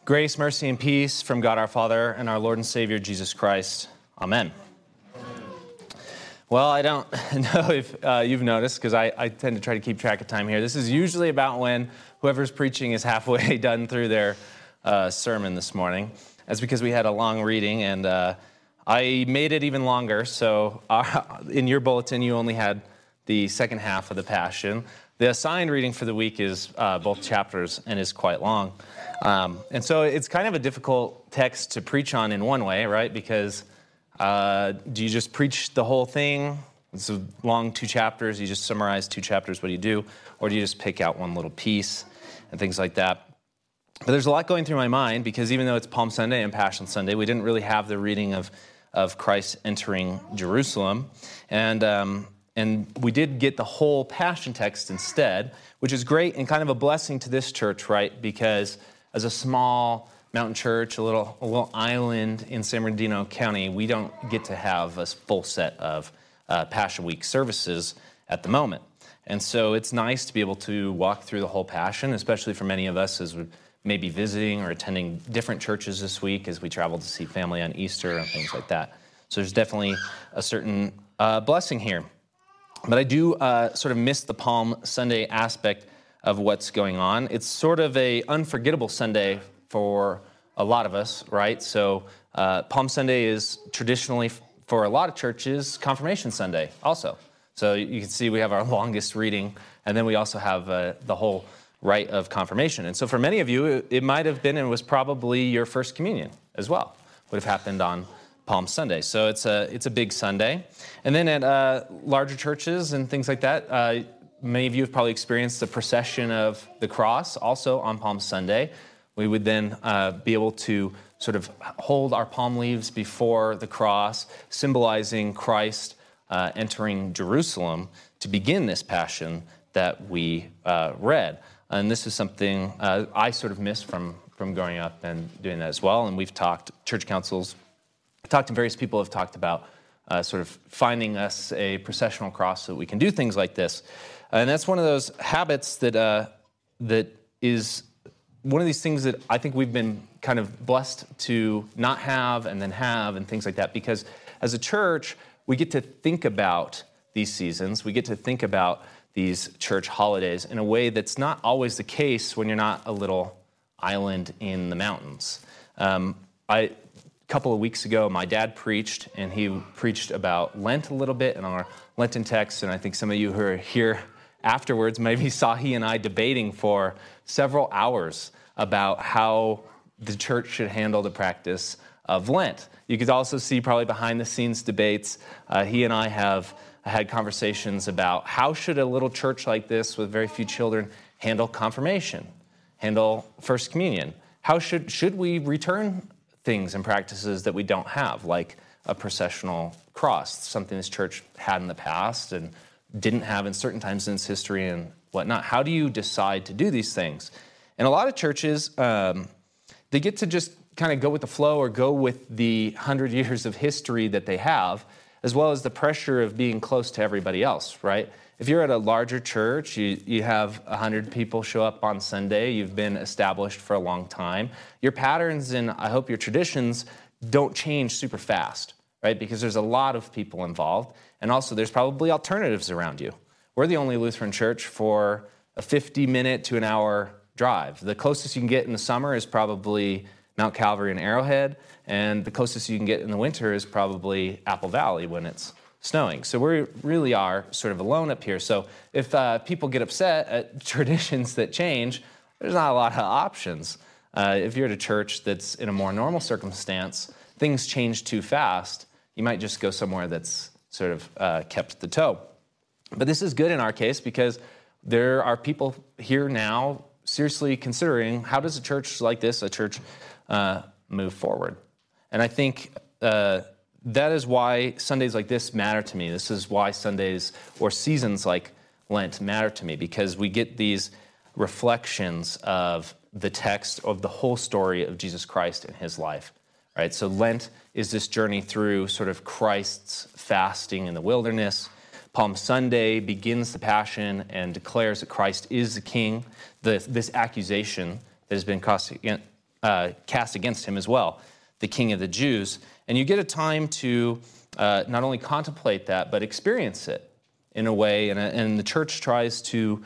Grace, mercy, and peace from God our Father and our Lord and Savior, Jesus Christ. Amen. Well, I don't know if you've noticed, because I tend to try to keep track of time here. This is usually about when whoever's preaching is halfway done through their sermon this morning. That's because we had a long reading, and I made it even longer. So in your bulletin, you only had the second half of the Passion. The assigned reading for the week is both chapters and is quite long. And so it's kind of a difficult text to preach on in one way, right? Because do you just preach the whole thing? It's a long 2 chapters. You just summarize 2 chapters, what do you do? Or do you just pick out one little piece and things like that? But there's a lot going through my mind, because even though it's Palm Sunday and Passion Sunday, we didn't really have the reading of Christ entering Jerusalem. And we did get the whole Passion text instead, which is great and kind of a blessing to this church, right? Because as a small mountain church, a little island in San Bernardino County, we don't get to have a full set of Passion Week services at the moment. And so it's nice to be able to walk through the whole Passion, especially for many of us as we may be visiting or attending different churches this week as we travel to see family on Easter and things like that. So there's definitely a certain blessing here. But I do sort of miss the Palm Sunday aspect of what's going on. It's sort of a unforgettable Sunday for a lot of us, right? So Palm Sunday is traditionally, for a lot of churches, Confirmation Sunday also. So you can see we have our longest reading, and then we also have the whole rite of confirmation. And so for many of you, it might have been and was probably your first communion as well, would have happened on Palm Sunday. So it's a big Sunday. And then at larger churches and things like that, many of you have probably experienced the procession of the cross also on Palm Sunday. We would then be able to sort of hold our palm leaves before the cross, symbolizing Christ entering Jerusalem to begin this Passion that we read. And this is something I sort of missed from growing up and doing that as well. And we've talked, church councils, talked to various people have talked about sort of finding us a processional cross so that we can do things like this. And that's one of those habits that is one of these things that I think we've been kind of blessed to not have and then have and things like that, because as a church, we get to think about these seasons. We get to think about these church holidays in a way that's not always the case when you're not a little island in the mountains. A couple of weeks ago, my dad preached, and he preached about Lent a little bit in our Lenten text, and I think some of you who are here afterwards maybe saw he and I debating for several hours about how the church should handle the practice of Lent. You could also see probably behind-the-scenes debates. He and I have had conversations about how should a little church like this with very few children handle confirmation, handle First Communion. How should we return things and practices that we don't have, like a processional cross, something this church had in the past and didn't have in certain times in its history and whatnot. How do you decide to do these things? And a lot of churches, they get to just kind of go with the flow or go with the 100 years of history that they have, as well as the pressure of being close to everybody else, right? If you're at a larger church, you have 100 people show up on Sunday, you've been established for a long time, your patterns and I hope your traditions don't change super fast, right? Because there's a lot of people involved, and also there's probably alternatives around you. We're the only Lutheran church for a 50-minute to an hour drive. The closest you can get in the summer is probably Mount Calvary and Arrowhead, and the closest you can get in the winter is probably Apple Valley when it's snowing. So we really are sort of alone up here. So if people get upset at traditions that change, there's not a lot of options. If you're at a church that's in a more normal circumstance, things change too fast, you might just go somewhere that's sort of kept the toe. But this is good in our case because there are people here now seriously considering how does a church like this, a church, move forward. And I think that is why Sundays like this matter to me. This is why Sundays or seasons like Lent matter to me, because we get these reflections of the text of the whole story of Jesus Christ and his life, right? So Lent is this journey through sort of Christ's fasting in the wilderness. Palm Sunday begins the Passion and declares that Christ is the King. This accusation that has been cast against him as well, the King of the Jews. And you get a time to not only contemplate that, but experience it in a way. And the church tries to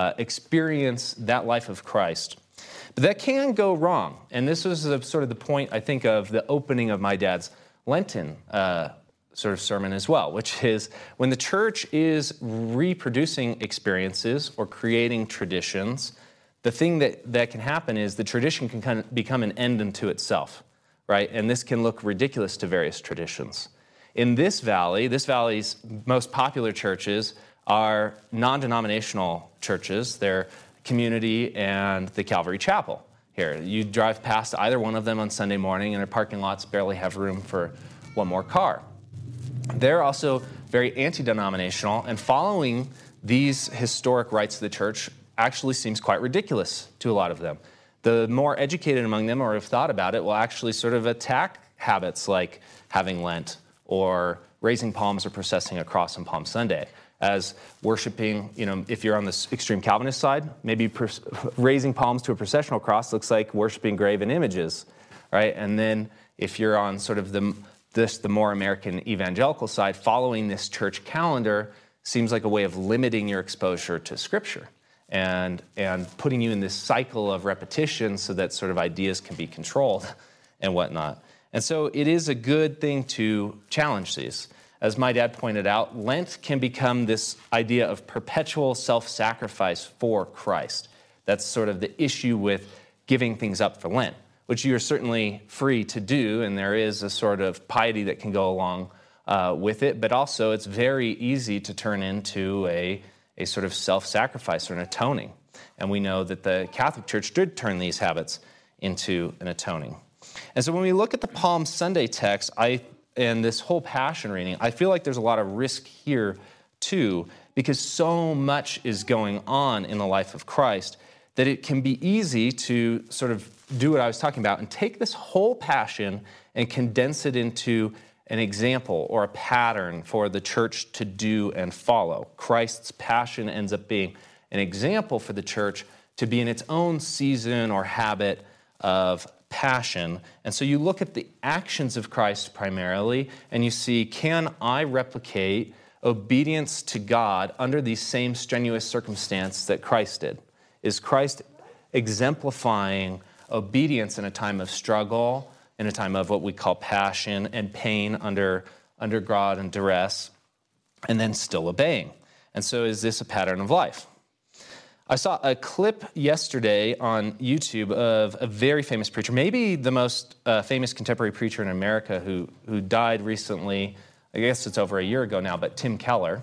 experience that life of Christ. But that can go wrong. And this was sort of the point, I think, of the opening of my dad's Lenten sort of sermon as well, which is when the church is reproducing experiences or creating traditions, the thing that can happen is the tradition can kind of become an end unto itself, right? And this can look ridiculous to various traditions. In this valley's most popular churches are non-denominational churches. They're Community and the Calvary Chapel here. You drive past either one of them on Sunday morning, and their parking lots barely have room for one more car. They're also very anti-denominational, and following these historic rites of the church actually seems quite ridiculous to a lot of them. The more educated among them, or have thought about it, will actually sort of attack habits like having Lent or raising palms or processing a cross on Palm Sunday as worshiping, if you're on the extreme Calvinist side, maybe raising palms to a processional cross looks like worshiping graven images, right? And then if you're on sort of the more American evangelical side, following this church calendar seems like a way of limiting your exposure to Scripture and putting you in this cycle of repetition so that sort of ideas can be controlled and whatnot. And so it is a good thing to challenge these. As my dad pointed out, Lent can become this idea of perpetual self-sacrifice for Christ. That's sort of the issue with giving things up for Lent, which you are certainly free to do, and there is a sort of piety that can go along with it, but also it's very easy to turn into a sort of self-sacrifice or an atoning. And we know that the Catholic Church did turn these habits into an atoning. And so when we look at the Palm Sunday text, and this whole Passion reading, I feel like there's a lot of risk here too, because so much is going on in the life of Christ that it can be easy to sort of do what I was talking about and take this whole Passion and condense it into an example or a pattern for the church to do and follow. Christ's Passion ends up being an example for the church to be in its own season or habit of passion. And so you look at the actions of Christ primarily, and you see, can I replicate obedience to God under these same strenuous circumstances that Christ did? Is Christ exemplifying obedience in a time of struggle, in a time of what we call passion and pain under God and duress, and then still obeying? And so is this a pattern of life? I saw a clip yesterday on YouTube of a very famous preacher, maybe the most famous contemporary preacher in America who died recently. I guess it's over a year ago now, but Tim Keller.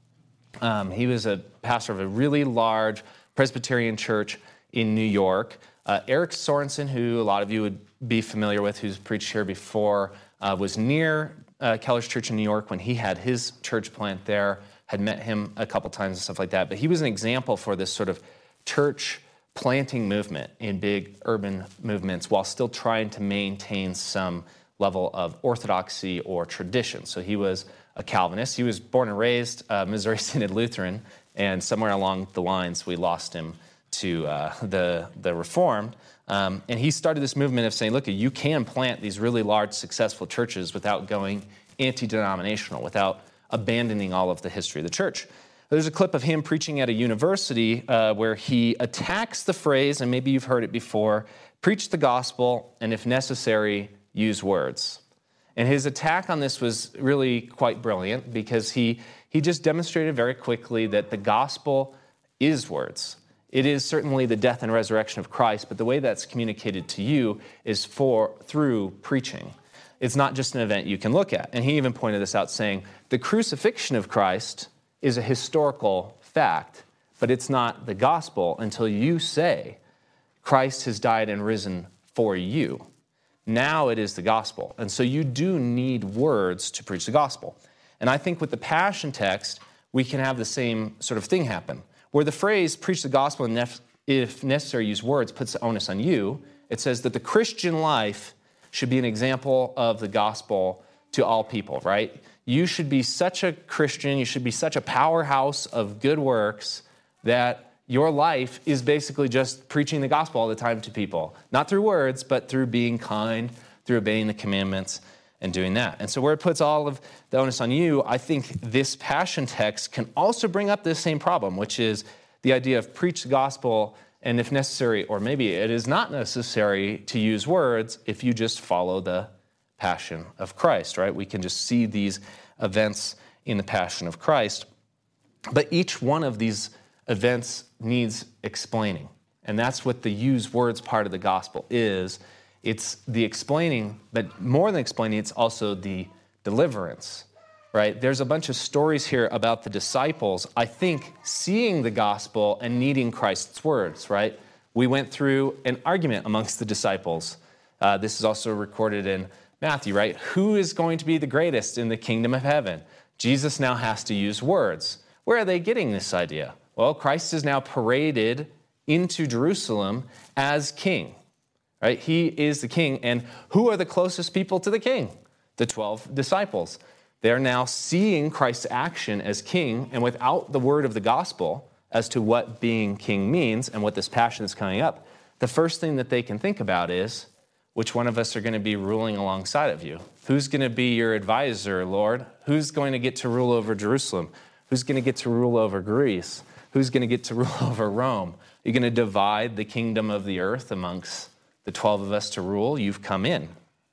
He was a pastor of a really large Presbyterian church in New York. Eric Sorensen, who a lot of you would be familiar with, who's preached here before, was near Keller's church in New York when he had his church plant there. Had met him a couple times and stuff like that. But he was an example for this sort of church planting movement in big urban movements while still trying to maintain some level of orthodoxy or tradition. So he was a Calvinist. He was born and raised Missouri Synod Lutheran, and somewhere along the lines we lost him to the Reformed. And he started this movement of saying, look, you can plant these really large, successful churches without going anti-denominational, without abandoning all of the history of the church. There's a clip of him preaching at a university where he attacks the phrase, and maybe you've heard it before, preach the gospel, and if necessary, use words. And his attack on this was really quite brilliant because he just demonstrated very quickly that the gospel is words. It is certainly the death and resurrection of Christ, but the way that's communicated to you is through preaching. It's not just an event you can look at. And he even pointed this out, saying the crucifixion of Christ is a historical fact, but it's not the gospel until you say Christ has died and risen for you. Now it is the gospel. And so you do need words to preach the gospel. And I think with the Passion text, we can have the same sort of thing happen, where the phrase preach the gospel and if necessary use words puts the onus on you. It says that the Christian life should be an example of the gospel to all people, right? You should be such a Christian, you should be such a powerhouse of good works that your life is basically just preaching the gospel all the time to people. Not through words, but through being kind, through obeying the commandments and doing that. And so where it puts all of the onus on you, I think this passion text can also bring up this same problem, which is the idea of preach the gospel, and if necessary, or maybe it is not necessary to use words if you just follow the passion of Christ, right? We can just see these events in the passion of Christ. But each one of these events needs explaining. And that's what the use words part of the gospel is. It's the explaining, but more than explaining, it's also the deliverance, right? There's a bunch of stories here about the disciples, I think, seeing the gospel and needing Christ's words, right? We went through an argument amongst the disciples. This is also recorded in Matthew, right? Who is going to be the greatest in the kingdom of heaven? Jesus now has to use words. Where are they getting this idea? Well, Christ is now paraded into Jerusalem as king, right? He is the king. And who are the closest people to the king? The 12 disciples. They're now seeing Christ's action as king, and without the word of the gospel as to what being king means and what this passion is coming up, the first thing that they can think about is, which one of us are going to be ruling alongside of you? Who's going to be your advisor, Lord? Who's going to get to rule over Jerusalem? Who's going to get to rule over Greece? Who's going to get to rule over Rome? You're going to divide the kingdom of the earth amongst the 12 of us to rule? You've come in.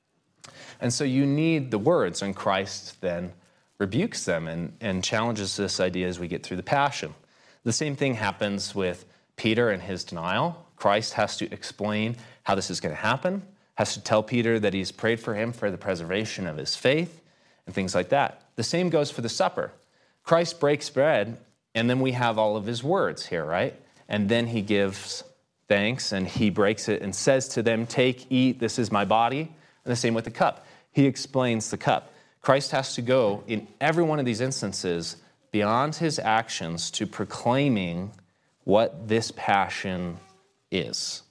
And so you need the words, and Christ then rebukes them and challenges this idea as we get through the passion. The same thing happens with Peter and his denial. Christ has to explain how this is going to happen, has to tell Peter that he's prayed for him for the preservation of his faith, and things like that. The same goes for the supper. Christ breaks bread, and then we have all of his words here, right? And then he gives thanks, and he breaks it and says to them, take, eat, this is my body. And the same with the cup. He explains the cup. Christ has to go in every one of these instances beyond his actions to proclaiming what this passion is.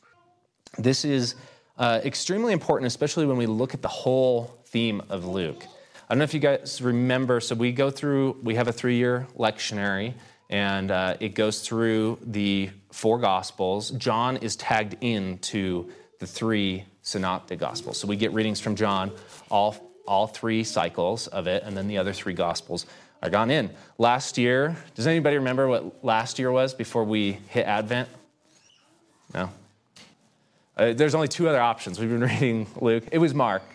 This is extremely important, especially when we look at the whole theme of Luke. I don't know if you guys remember, so we have a 3-year lectionary, and it goes through the 4 Gospels. John is tagged into the 3 synoptic Gospels. So we get readings from John, all 3 cycles of it, and then the other 3 Gospels are gone in. Last year, does anybody remember what last year was before we hit Advent? No? There's only 2 other options. We've been reading Luke. It was Mark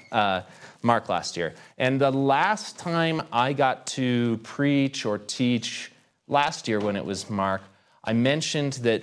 last year. And the last time I got to preach or teach last year when it was Mark, I mentioned that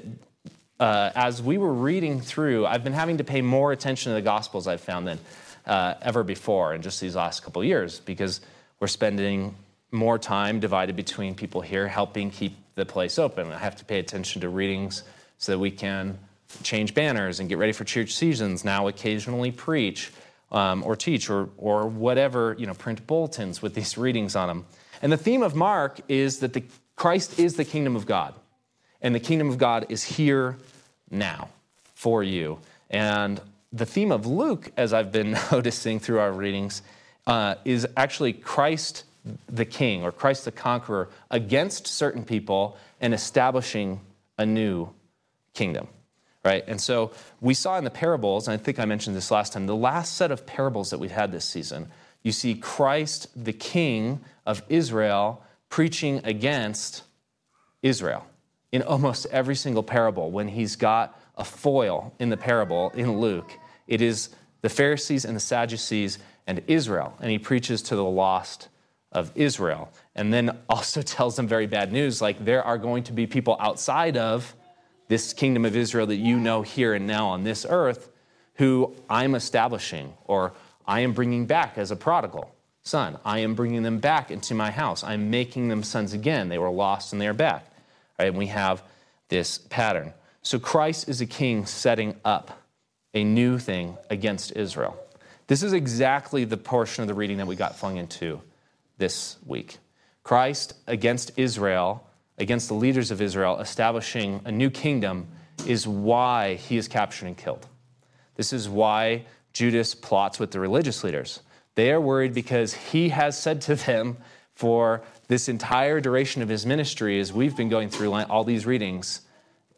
as we were reading through, I've been having to pay more attention to the Gospels I've found than ever before in just these last couple of years, because we're spending more time divided between people here helping keep the place open. I have to pay attention to readings so that we can change banners and get ready for church seasons, now occasionally preach or teach or whatever, print bulletins with these readings on them. And the theme of Mark is that Christ is the kingdom of God. And the kingdom of God is here now for you. And the theme of Luke, as I've been noticing through our readings, is actually Christ the King, or Christ the Conqueror, against certain people and establishing a new kingdom, right? And so we saw in the parables, and I think I mentioned this last time, the last set of parables that we've had this season, you see Christ the King of Israel preaching against Israel in almost every single parable. When he's got a foil in the parable in Luke, it is the Pharisees and the Sadducees and Israel, and he preaches to the lost of Israel, and then also tells them very bad news, like there are going to be people outside of this kingdom of Israel that you know here and now on this earth who I'm establishing, or I am bringing back as a prodigal son. I am bringing them back into my house. I'm making them sons again. They were lost and they are back. Right? And we have this pattern. So Christ is a king setting up a new thing against Israel. This is exactly the portion of the reading that we got flung into this week. Christ against Israel, against the leaders of Israel, establishing a new kingdom is why he is captured and killed. This is why Judas plots with the religious leaders. They are worried because he has said to them for this entire duration of his ministry, as we've been going through all these readings,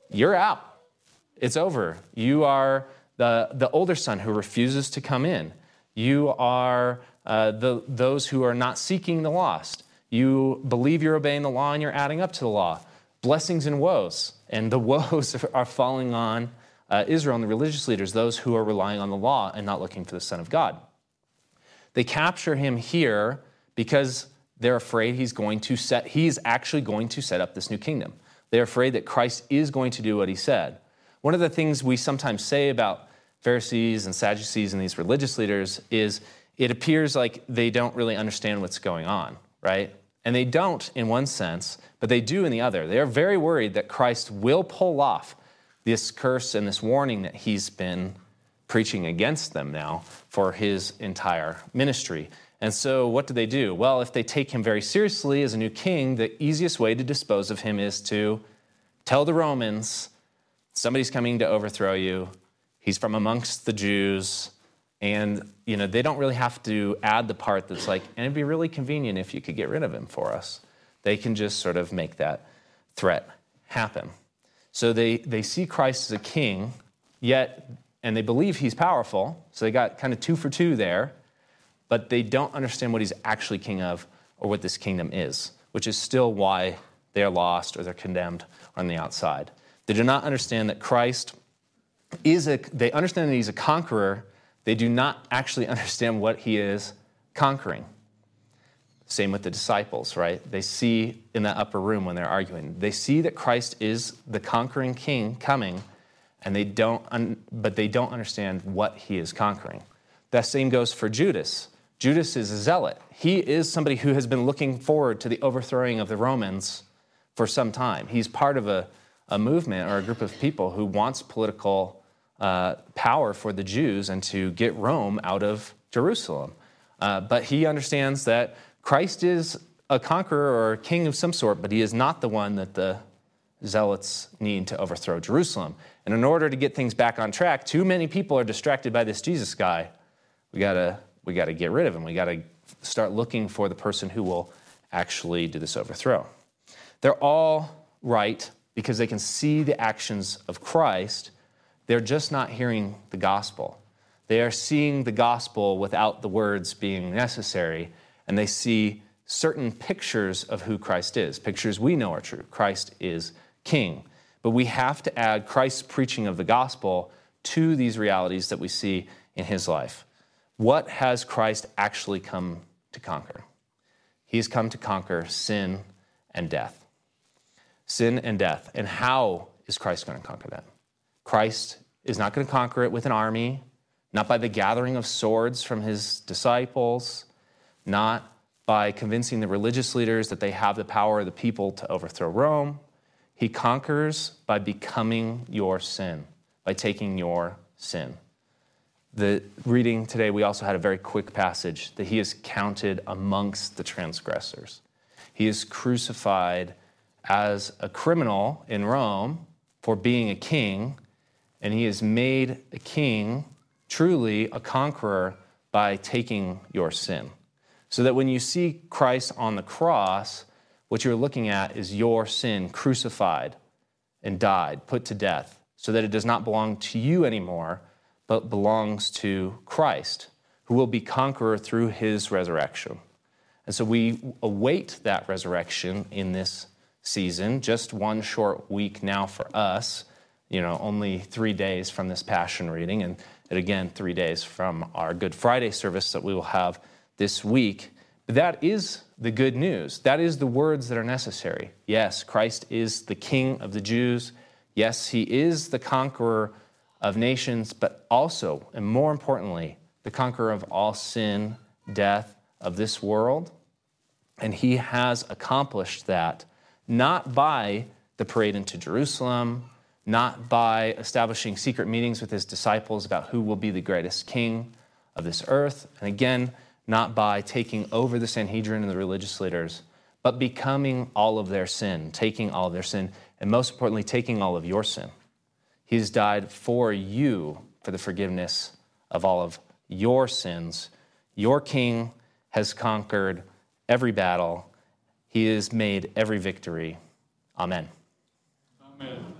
you're out. It's over. You are the older son who refuses to come in. You are those who are not seeking the lost. You believe you're obeying the law and you're adding up to the law. Blessings and woes. And the woes are falling on Israel and the religious leaders, those who are relying on the law and not looking for the Son of God. They capture him here because they're afraid he's actually going to set up this new kingdom. They're afraid that Christ is going to do what he said. One of the things we sometimes say about Pharisees and Sadducees and these religious leaders is it appears like they don't really understand what's going on, right? And they don't in one sense, but they do in the other. They are very worried that Christ will pull off this curse and this warning that he's been preaching against them now for his entire ministry. And so what do? Well, if they take him very seriously as a new king, the easiest way to dispose of him is to tell the Romans, somebody's coming to overthrow you. He's from amongst the Jews. And, they don't really have to add the part that's like, and it'd be really convenient if you could get rid of him for us. They can just sort of make that threat happen. So they see Christ as a king, and they believe he's powerful. So they got kind of 2 for 2 there. But they don't understand what he's actually king of or what this kingdom is, which is still why they're lost or they're condemned on the outside. They do not understand that Christ they understand that he's a conqueror. They do not actually understand what he is conquering. Same with the disciples, right? They see in that upper room when they're arguing, they see that Christ is the conquering king coming, and but they don't understand what he is conquering. That same goes for Judas. Judas is a zealot. He is somebody who has been looking forward to the overthrowing of the Romans for some time. He's part of a movement or a group of people who wants political power for the Jews and to get Rome out of Jerusalem. But he understands that Christ is a conqueror or a king of some sort, but he is not the one that the zealots need to overthrow Jerusalem. And in order to get things back on track, too many people are distracted by this Jesus guy. We got to get rid of him. We got to start looking for the person who will actually do this overthrow. They're all right because they can see the actions of Christ. They're just not hearing the gospel. They are seeing the gospel without the words being necessary, and they see certain pictures of who Christ is, pictures we know are true. Christ is king. But we have to add Christ's preaching of the gospel to these realities that we see in his life. What has Christ actually come to conquer? He's come to conquer sin and death. Sin and death. And how is Christ going to conquer that? Christ is not going to conquer it with an army, not by the gathering of swords from his disciples, not by convincing the religious leaders that they have the power of the people to overthrow Rome. He conquers by becoming your sin, by taking your sin. The reading today, we also had a very quick passage that he is counted amongst the transgressors. He is crucified as a criminal in Rome for being a king, and he is made a king, truly a conqueror, by taking your sin. So that when you see Christ on the cross, what you're looking at is your sin crucified and died, put to death, so that it does not belong to you anymore, but belongs to Christ, who will be conqueror through his resurrection. And so we await that resurrection in this season, just one short week now for us, only 3 days from this Passion reading, and again, 3 days from our Good Friday service that we will have this week. But that is the good news. That is the words that are necessary. Yes, Christ is the King of the Jews. Yes, he is the conqueror of nations, but also, and more importantly, the conqueror of all sin, death of this world. And he has accomplished that not by the parade into Jerusalem, not by establishing secret meetings with his disciples about who will be the greatest king of this earth, and again, not by taking over the Sanhedrin and the religious leaders, but becoming all of their sin, taking all of their sin, and most importantly, taking all of your sin. He's died for you for the forgiveness of all of your sins. Your king has conquered every battle. He has made every victory. Amen. Amen.